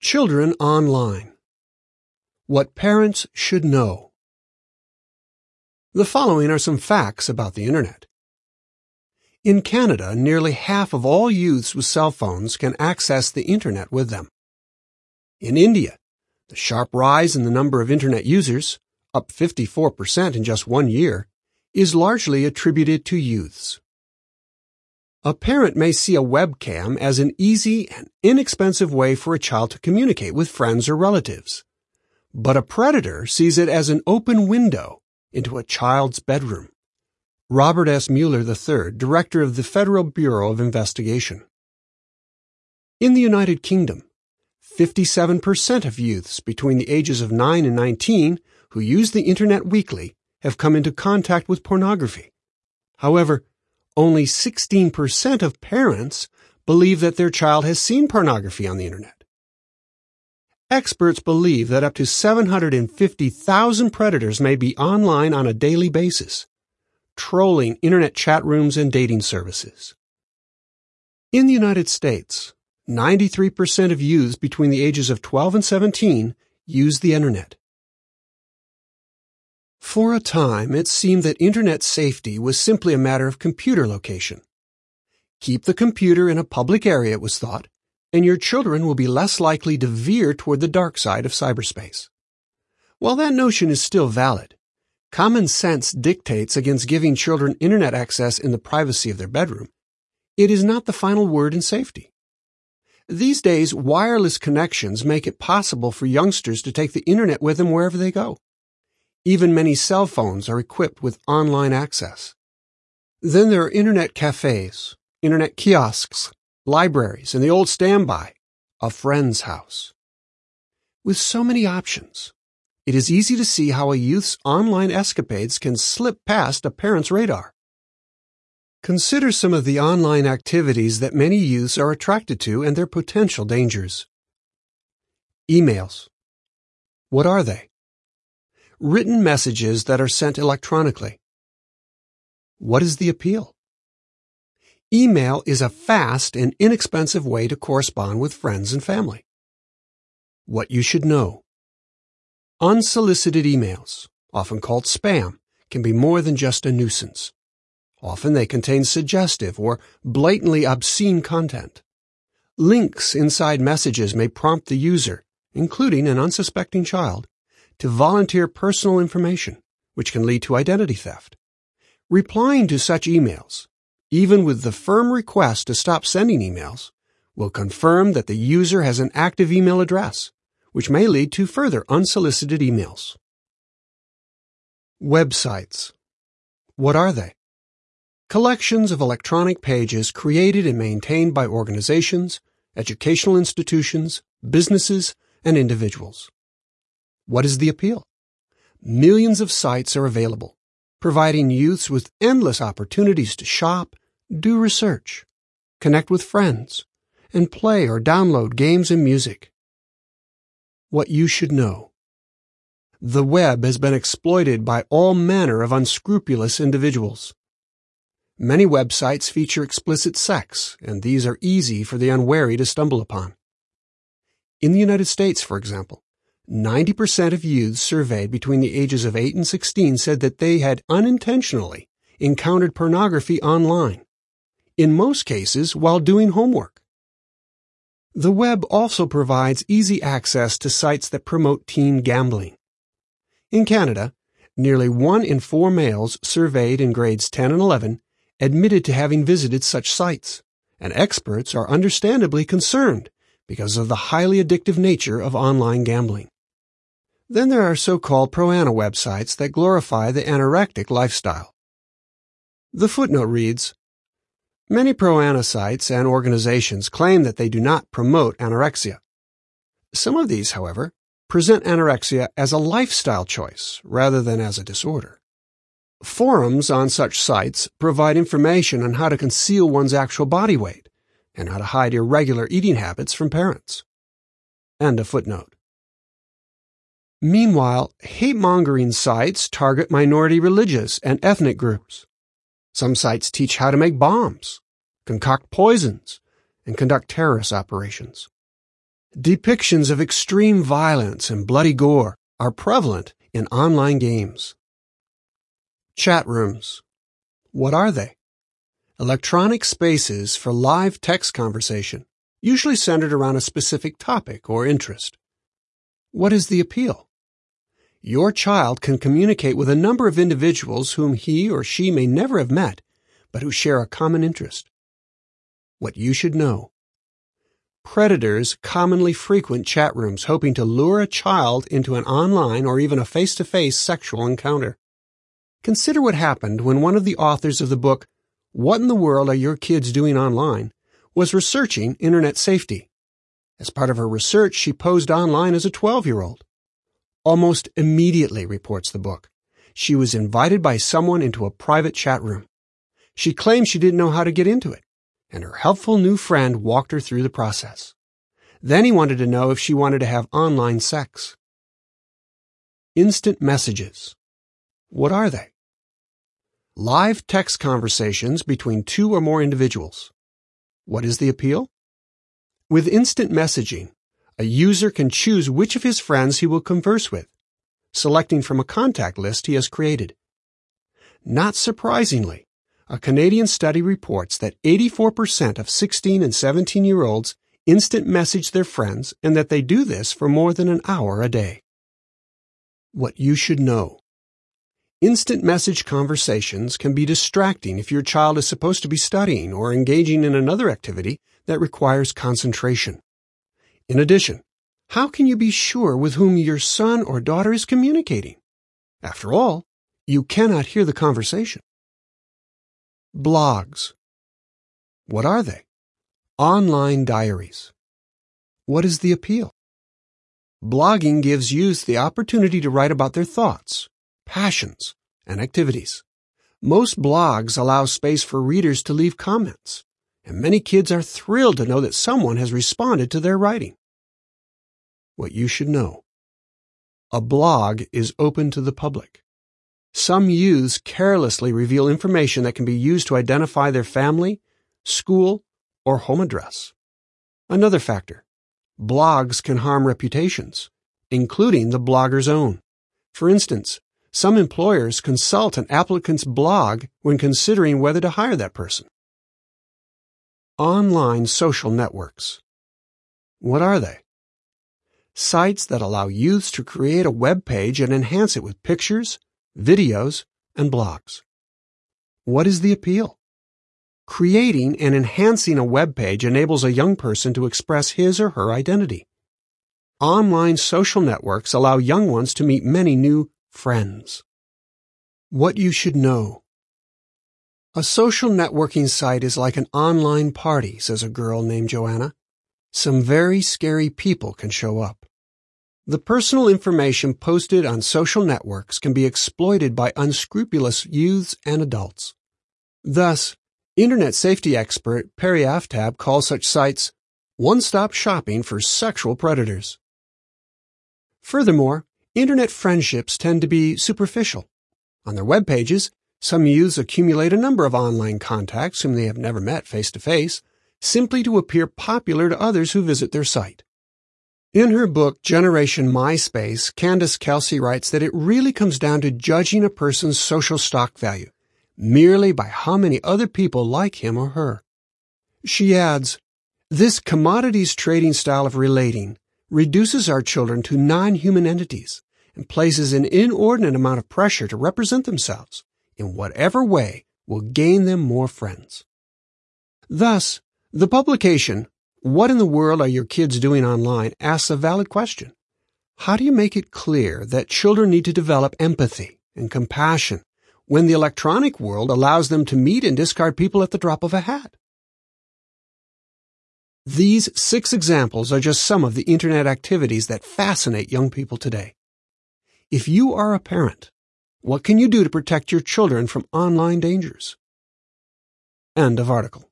Children online. What parents should know. The following are some facts about the Internet. In Canada, nearly half of all youths with cell phones can access the Internet with them. In India, the sharp rise in the number of Internet users, up 54% in just 1 year, is largely attributed to youths. A parent may see a webcam as an easy and inexpensive way for a child to communicate with friends or relatives. But a predator sees it as an open window into a child's bedroom. Robert S. Mueller III, Director of the Federal Bureau of Investigation. In the United Kingdom, 57% of youths between the ages of 9 and 19 who use the Internet weekly have come into contact with pornography. However, only 16% of parents believe that their child has seen pornography on the Internet. Experts believe that up to 750,000 predators may be online on a daily basis, trolling Internet chat rooms and dating services. In the United States, 93% of youths between the ages of 12 and 17 use the Internet. For a time, it seemed that Internet safety was simply a matter of computer location. Keep the computer in a public area, it was thought, and your children will be less likely to veer toward the dark side of cyberspace. While that notion is still valid, common sense dictates against giving children Internet access in the privacy of their bedroom. It is not the final word in safety. These days, wireless connections make it possible for youngsters to take the Internet with them wherever they go. Even many cell phones are equipped with online access. Then there are Internet cafes, Internet kiosks, libraries, and the old standby, a friend's house. With so many options, it is easy to see how a youth's online escapades can slip past a parent's radar. Consider some of the online activities that many youths are attracted to and their potential dangers. Emails. What are they? Written messages that are sent electronically. What is the appeal? Email is a fast and inexpensive way to correspond with friends and family. What you should know. Unsolicited emails, often called spam, can be more than just a nuisance. Often they contain suggestive or blatantly obscene content. Links inside messages may prompt the user, including an unsuspecting child, to volunteer personal information, which can lead to identity theft. Replying to such emails, even with the firm request to stop sending emails, will confirm that the user has an active email address, which may lead to further unsolicited emails. Websites. What are they? Collections of electronic pages created and maintained by organizations, educational institutions, businesses, and individuals. What is the appeal? Millions of sites are available, providing youths with endless opportunities to shop, do research, connect with friends, and play or download games and music. What you should know. The web has been exploited by all manner of unscrupulous individuals. Many websites feature explicit sex, and these are easy for the unwary to stumble upon. In the United States, for example, 90% of youths surveyed between the ages of 8 and 16 said that they had unintentionally encountered pornography online, in most cases while doing homework. The web also provides easy access to sites that promote teen gambling. In Canada, nearly 1 in 4 males surveyed in grades 10 and 11 admitted to having visited such sites, and experts are understandably concerned because of the highly addictive nature of online gambling. Then there are so-called pro-ana websites that glorify the anorectic lifestyle. The footnote reads, many pro-ana sites and organizations claim that they do not promote anorexia. Some of these, however, present anorexia as a lifestyle choice rather than as a disorder. Forums on such sites provide information on how to conceal one's actual body weight and how to hide irregular eating habits from parents. End of footnote. Meanwhile, hate-mongering sites target minority religious and ethnic groups. Some sites teach how to make bombs, concoct poisons, and conduct terrorist operations. Depictions of extreme violence and bloody gore are prevalent in online games. Chat rooms. What are they? Electronic spaces for live text conversation, usually centered around a specific topic or interest. What is the appeal? Your child can communicate with a number of individuals whom he or she may never have met, but who share a common interest. What you should know. Predators commonly frequent chat rooms hoping to lure a child into an online or even a face-to-face sexual encounter. Consider what happened when one of the authors of the book, What in the World Are Your Kids Doing Online?, was researching internet safety. As part of her research, she posed online as a 12-year-old. Almost immediately, reports the book, she was invited by someone into a private chat room. She claimed she didn't know how to get into it, and her helpful new friend walked her through the process. Then he wanted to know if she wanted to have online sex. Instant messages. What are they? Live text conversations between two or more individuals. What is the appeal? With instant messaging, a user can choose which of his friends he will converse with, selecting from a contact list he has created. Not surprisingly, a Canadian study reports that 84% of 16 and 17-year-olds instant message their friends and that they do this for more than an hour a day. What you should know. Instant message conversations can be distracting if your child is supposed to be studying or engaging in another activity that requires concentration. In addition, how can you be sure with whom your son or daughter is communicating? After all, you cannot hear the conversation. Blogs. What are they? Online diaries. What is the appeal? Blogging gives youth the opportunity to write about their thoughts, passions, and activities. Most blogs allow space for readers to leave comments, and many kids are thrilled to know that someone has responded to their writing. What you should know. A blog is open to the public. Some youths carelessly reveal information that can be used to identify their family, school, or home address. Another factor. Blogs can harm reputations, including the blogger's own. For instance, some employers consult an applicant's blog when considering whether to hire that person. Online social networks. What are they? Sites that allow youths to create a web page and enhance it with pictures, videos, and blogs. What is the appeal? Creating and enhancing a web page enables a young person to express his or her identity. Online social networks allow young ones to meet many new friends. What you should know. A social networking site is like an online party, says a girl named Joanna. Some very scary people can show up. The personal information posted on social networks can be exploited by unscrupulous youths and adults. Thus, Internet safety expert Perry Aftab calls such sites one-stop shopping for sexual predators. Furthermore, Internet friendships tend to be superficial. On their web pages, some youths accumulate a number of online contacts whom they have never met face-to-face, simply to appear popular to others who visit their site. In her book, Generation MySpace, Candace Kelsey writes that it really comes down to judging a person's social stock value, merely by how many other people like him or her. She adds, "This commodities trading style of relating reduces our children to non-human entities and places an inordinate amount of pressure to represent themselves in whatever way will gain them more friends." Thus, the publication, What in the World Are Your Kids Doing Online?, asks a valid question. How do you make it clear that children need to develop empathy and compassion when the electronic world allows them to meet and discard people at the drop of a hat? These 6 examples are just some of the Internet activities that fascinate young people today. If you are a parent, what can you do to protect your children from online dangers? End of article.